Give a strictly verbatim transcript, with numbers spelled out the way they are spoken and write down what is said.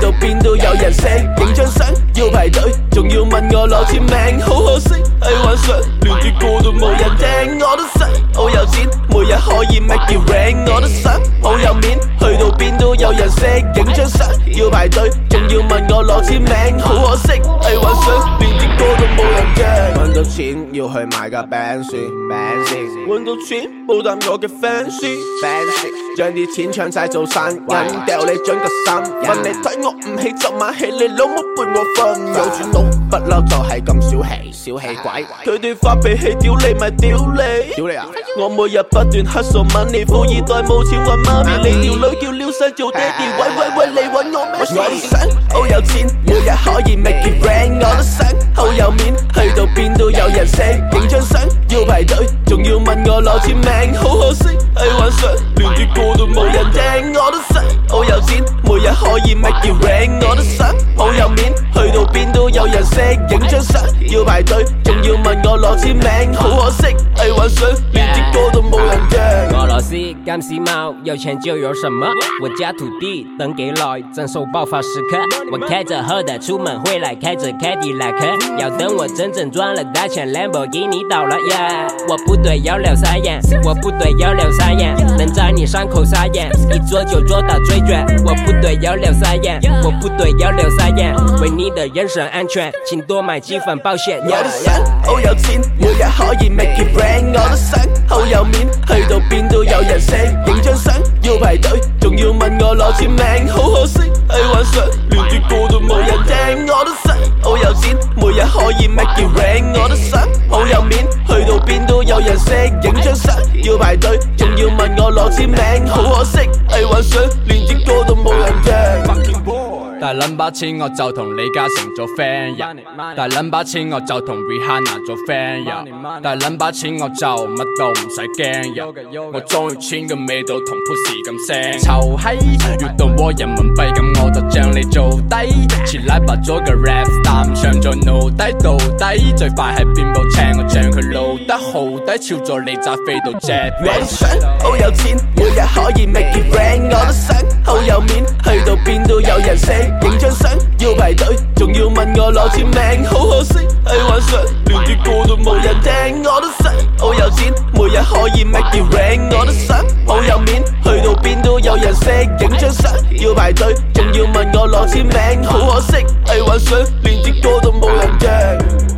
到邊都有人識，影張相要排隊，仲要問我攞簽名，好可惜係幻想，連啲歌都冇人聽。我都想好有錢，每日可以 make it rain， 我都想好有面，去到邊都有人識，影張相要排隊，仲要問我攞簽名，好可惜係幻想，連啲歌都冇人聽。揾到錢要去買架 Benz， 揾到錢報答我嘅 fans， 將啲錢搶晒做散銀，掉你準個心，問你睇我唔起就買起，你老母陪我瞓。有錢佬不嬲就係咁小氣，小氣鬼，佢哋發脾氣屌你咪屌你，屌你啊！我每日不斷 hustle money， 富二代冇錢揾媽咪，你條女叫撩西做爹哋，喂喂喂你揾我咩事？我都想好有錢，每日可以 make it rain， 我都想好有面，去到邊都有人識，影張相要排隊，仲要問我攞簽名，好可惜係幻想，連啲歌都冇人聽。我都想好有錢，每日可以 make it rain， 我都想好有面，去到邊都有人識，影張相要排隊，仲要問我攞簽名，好可惜係幻想，連啲歌都冇人聽。 俄羅斯幹時髦，有錢就有什麼，我家土地等給來，增收爆發時刻。我開着後的出門回來，開着凱迪拉克，要等我真正賺了大錢，蘭博基尼到了呀。我部隊要撩撒眼，我部隊要撩撒眼，能在你傷口撒眼，一做就做到最絕。我部隊要撩撒眼，我部隊要撩撒眼，為你的人身安全，請多買幾份保險。 我都想好有錢，每日可以 make it rain， 我都想好有面，去到邊都有人識，影張相要排隊，仲要問我攞簽名，好可惜係幻想，連啲歌都冇人聽。我都想好有錢，每日可以 make it rain， 我都想好有面，去到邊都有人識，影張相要排隊，仲要問我攞簽名，好可惜係幻想，連啲歌都冇人聽。 大撚把錢我就同李嘉誠做 friend 呀，大撚把錢我就同 Rihanna 做 friend 呀，大撚把錢我就乜都唔使驚呀，我中意錢嘅味道同 pussy 咁腥。臭閪，越到我人民幣咁我就將你做低，前禮拜咗個 rap star 上咗腦底到底，最快係變部車我將佢露得好低，超咗你揸飛到 jet。 我都想好有錢，每日可以 make it rain， 我都想好有面，去到邊都有人識，影張相要排隊，仲要問我攞簽名，好可惜係幻想，連啲歌都冇人聽。我都想好有錢，每日可以 make it rain， 我都想好有面，去到邊都有人識，影張相要排隊，仲要問我攞簽名，好可惜係幻想，連啲歌都冇人聽。